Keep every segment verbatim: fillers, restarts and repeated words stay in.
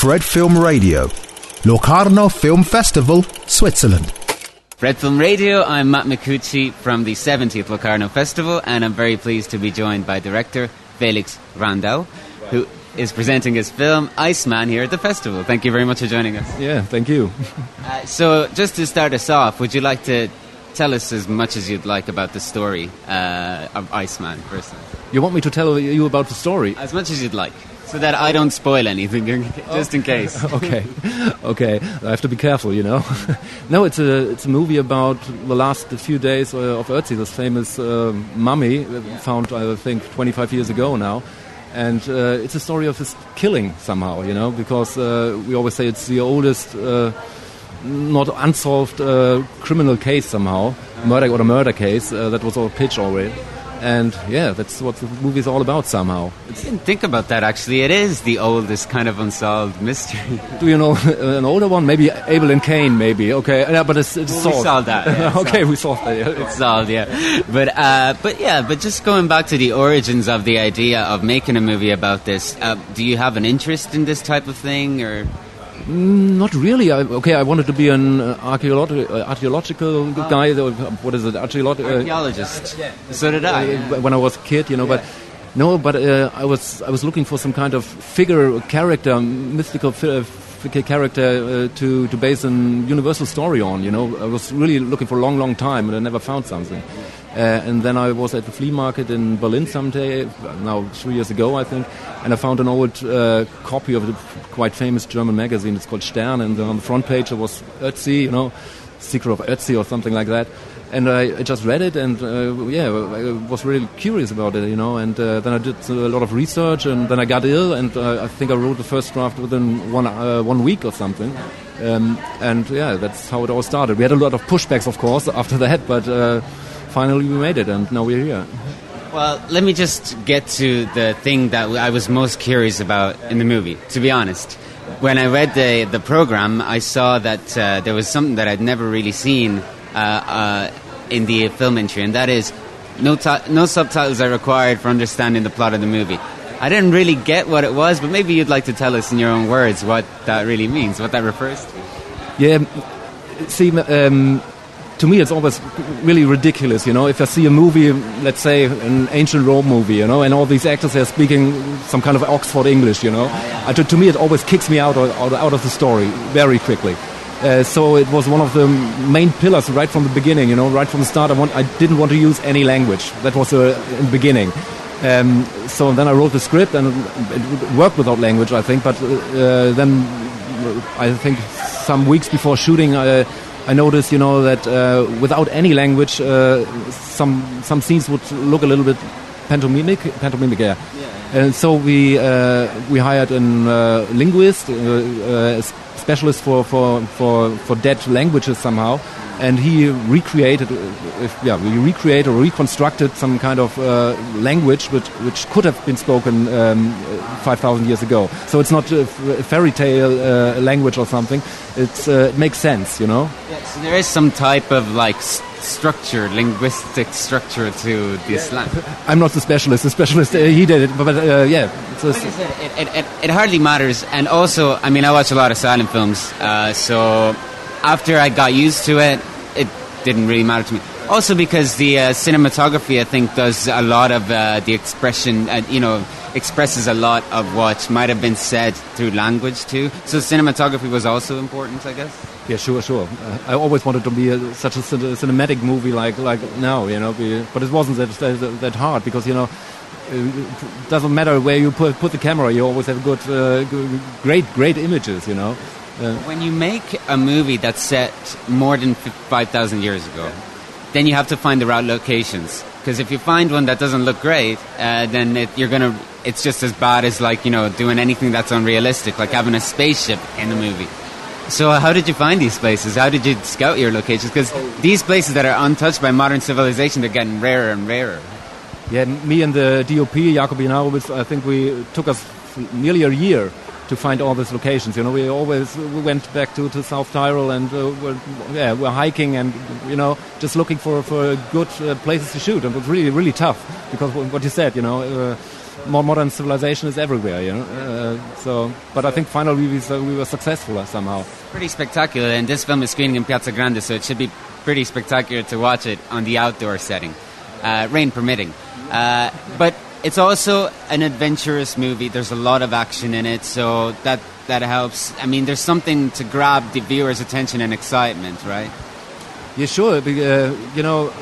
Fred Film Radio, Locarno Film Festival, Switzerland. Fred Film Radio, I'm Matt Micucci from the seventieth Locarno Festival, and I'm very pleased to be joined by director Felix Brandau, who is presenting his film Iceman here at the festival. Thank you very much for joining us. Yeah, thank you. uh, so just to start us off, would you like to tell us as much as you'd like about the story uh, of Iceman, personally? You want me to tell you about the story? As much as you'd like, so that I don't spoil anything, just in case. okay, okay. I have to be careful, you know. No, it's a it's a movie about the last few days uh, of Ötzi, this famous uh, mummy found, I think, twenty-five years ago now. And uh, it's a story of his killing somehow, you know, because uh, we always say it's the oldest, uh, not unsolved uh, criminal case somehow, murder or a murder case uh, that was all pitched already. And yeah, that's what the movie is all about somehow. I didn't think about that, actually. It is the oldest kind of unsolved mystery. Do you know an older one? Maybe Abel and Cain, maybe. Okay, yeah, but it's, it's well, solved. We solved that. Yeah, okay, solved. we solved that. Yeah. It's solved, yeah. But, uh, but yeah, but just going back to the origins of the idea of making a movie about this, uh, do you have an interest in this type of thing, or...? Mm, not really. I, okay, I wanted to be an uh, archaeolog- uh, archaeological oh. guy. What is it? Archeolog- uh, Archaeologist. Yeah. So did I. Uh, when I was a kid, you know. Yeah. But no, but uh, I was I was looking for some kind of figure, character, mystical fi- f- character uh, to to base a universal story on. You know, I was really looking for a long, long time, and I never found something. Uh, and then I was at the flea market in Berlin someday, now three years ago, I think, and I found an old uh, copy of a quite famous German magazine. It's called Stern, and on the front page there was Ötzi, you know, Secret of Ötzi or something like that. And I, I just read it, and uh, yeah, I was really curious about it, you know. And uh, then I did a lot of research, and then I got ill, and uh, I think I wrote the first draft within one uh, one week or something. Um, and yeah, that's how it all started. We had a lot of pushbacks, of course, after that, but. Uh, Finally, we made it, and now we're here. Well, let me just get to the thing that I was most curious about in the movie, to be honest. When I read the, the program, I saw that uh, there was something that I'd never really seen uh, uh, in the film entry, and that is no, ta- no subtitles are required for understanding the plot of the movie. I didn't really get what it was, but maybe you'd like to tell us in your own words what that really means, what that refers to. Yeah, see... Um, To me, it's always really ridiculous, you know, if I see a movie, let's say an ancient Rome movie, you know, and all these actors are speaking some kind of Oxford English, you know. Uh, to, to me, it always kicks me out of, out of the story very quickly. Uh, so it was one of the main pillars right from the beginning, you know, right from the start. I, want, I didn't want to use any language. That was uh, in the beginning. Um, so then I wrote the script, and it worked without language, I think. But uh, then I think some weeks before shooting, I... I noticed, you know, that uh, without any language, uh, some some scenes would look a little bit pantomimic, pantomimic, yeah. yeah. And so we uh, we hired a uh, linguist, uh, uh, specialist for, for, for, for dead languages somehow, and he recreated, if, yeah, we recreated or reconstructed some kind of uh, language which which could have been spoken um, five thousand years ago. So it's not a fairy tale uh, language or something. It's uh, it makes sense, you know. Yeah, so there is some type of like s- structure, linguistic structure to this language. I'm not the specialist. The specialist uh, he did it, but, but uh, yeah. It's like I said, it, it, it, it hardly matters. And also, I mean, I watch a lot of silent films, uh, so after I got used to it, it didn't really matter to me. Also because the uh, cinematography, I think, does a lot of uh, the expression, uh, you know, expresses a lot of what might have been said through language too. So cinematography was also important, I guess. Yeah, sure, sure. Uh, I always wanted to be a, such a cin- cinematic movie like like now, you know. Be, but it wasn't that, that that hard because, you know, it doesn't matter where you put put the camera. You always have good, uh, great, great images, you know. Uh, when you make a movie that's set more than five thousand years ago, yeah. then you have to find the right locations. Because if you find one that doesn't look great, uh, then it, you're gonna. It's just as bad as, like, you know, doing anything that's unrealistic, like having a spaceship in the movie. So how did you find these places? How did you scout your locations? Because these places that are untouched by modern civilization, they're getting rarer and rarer. Yeah, me and the D O P, Jakob Janarowitz, I think we took us nearly a year to find all these locations. You know, we always we went back to, to South Tyrol and uh, we're, yeah, we're hiking and, you know, just looking for, for good uh, places to shoot. And it was really, really tough because what you said, you know, uh, more modern civilization is everywhere, you know. Uh, so, but I think finally we, we were successful somehow. Pretty spectacular, and this film is screening in Piazza Grande, so it should be pretty spectacular to watch it on the outdoor setting, uh, rain permitting. Uh, but it's also an adventurous movie. There's a lot of action in it, so that that helps. I mean, there's something to grab the viewer's attention and excitement, right? Yeah, sure. Uh, you know,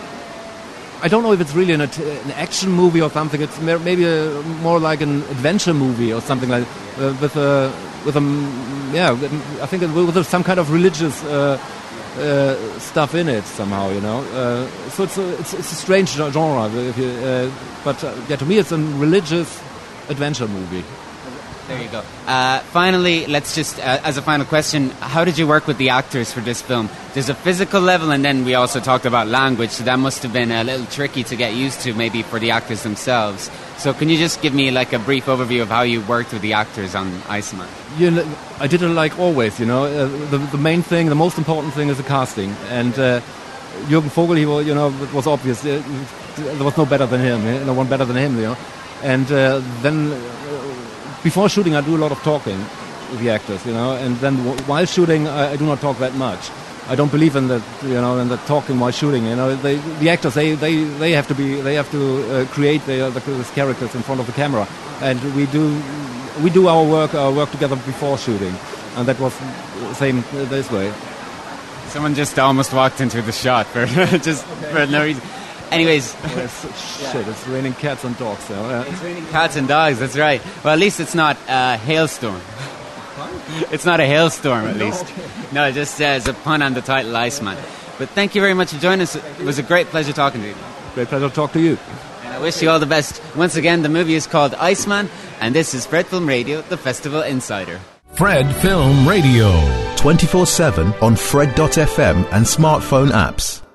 I don't know if it's really an, an action movie or something. It's maybe a, more like an adventure movie or something like uh, with a with a yeah. I think it, with some kind of religious uh, uh, stuff in it somehow. You know, uh, so it's a, it's, it's a strange genre. If you, uh, but uh, yeah, to me, it's a religious adventure movie. There you go. Uh, finally, let's just, uh, as a final question, how did you work with the actors for this film? There's a physical level, and then we also talked about language, so that must have been a little tricky to get used to, maybe for the actors themselves. So can you just give me like a brief overview of how you worked with the actors on Iceman? You know, I did it like always, you know. Uh, the, the main thing, the most important thing is the casting. And uh, Jürgen Vogel, he was, you know, it was obvious. Uh, there was no better than him, no one better than him, you know. And uh, then... Uh, Before shooting, I do a lot of talking with the actors, you know, and then w- while shooting, I, I do not talk that much. I don't believe in that, you know, in the talking while shooting. You know, they, the actors, they, they, they have to be, they have to uh, create the, the, the characters in front of the camera, and we do, we do our work, our work together before shooting, and that was the same this way. Someone just almost walked into the shot for just okay. for no reason. Anyways. Yes, shit, it's raining cats and dogs. So, yeah. It's raining cats and dogs, that's right. Well, at least it's not a hailstorm. It's not a hailstorm, at least. No, okay. No, it just says a pun on the title, Iceman. But thank you very much for joining us. It was a great pleasure talking to you. Great pleasure to talk to you. And I wish you all the best. Once again, the movie is called Iceman, and this is Fred Film Radio, the Festival Insider. Fred Film Radio. twenty-four seven on Fred dot f m and smartphone apps.